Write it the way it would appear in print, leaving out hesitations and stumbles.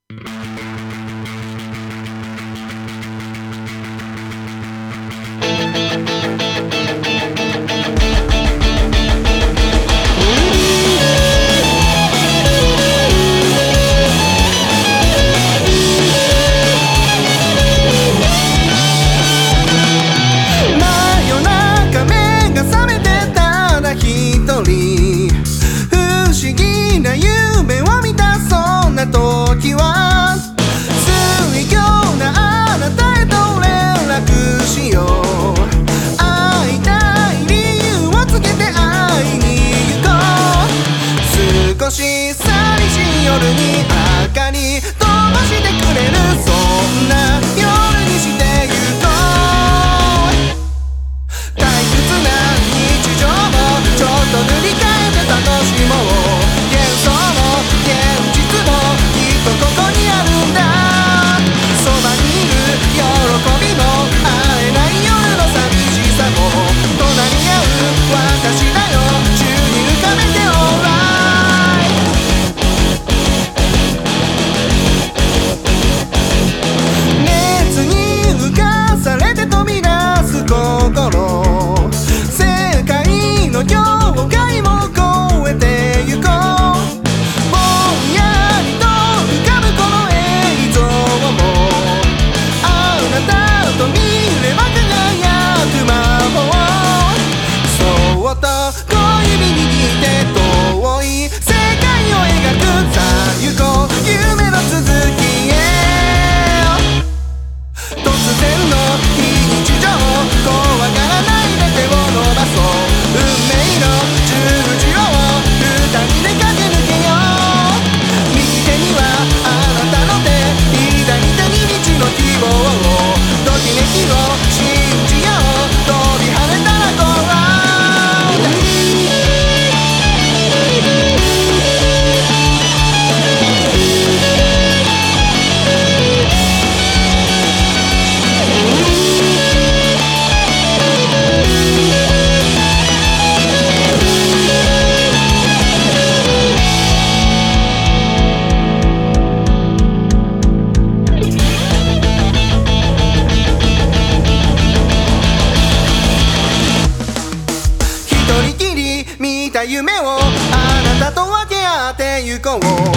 時は水曜なあなたへと連絡しよう。会いたい理由をつけて会いに行こう。少し寂しい夜に明かり灯してくれる、そんな夜にしてゆこう。退屈な日常もちょっと塗り替えて楽しもう。幻想も現実もここにあるんだ。そばにいる喜びも会えない夜の寂しさも隣り合う私だよ、宙に浮かべてオーライ。熱に浮かされて飛び出す心、世界の境界も越えてゆこう。小指握って遠い世界を描く、さあ行こう夢の続きへ。突然の非日常、怖がらないで手を伸ばそう。運命の十字路を二人で駆け抜けよう。右手にはあなたの手、左手に道の希望を、ときめきを信じよう。飛び跳ねたらゴーラー。見た夢をあなたと分け合ってゆこう。